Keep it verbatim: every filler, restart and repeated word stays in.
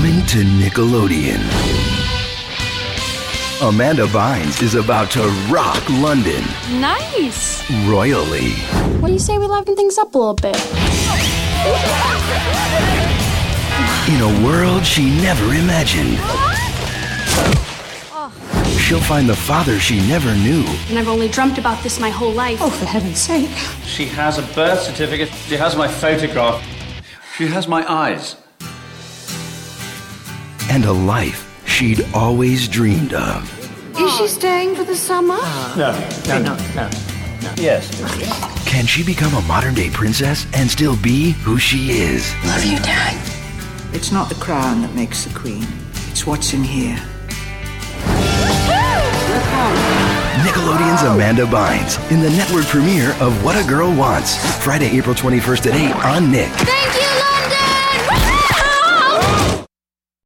Coming to Nickelodeon. Amanda Bynes is about to rock London. Nice. Royally. What do you say we liven things up a little bit? In a world she never imagined. She'll find the father she never knew. And I've only dreamt about this my whole life. Oh, for heaven's sake. She has a birth certificate. She has my photograph. She has my eyes. And a life she'd always dreamed of. Is she staying for the summer? No, no, no, no. Yes. Can she become a modern-day princess and still be who she is? Love you, Dad. It's not the crown that makes the queen. It's what's in here. Nickelodeon's Amanda Bynes in the network premiere of What a Girl Wants. Friday, April twenty-first at eight on Nick. Thank you!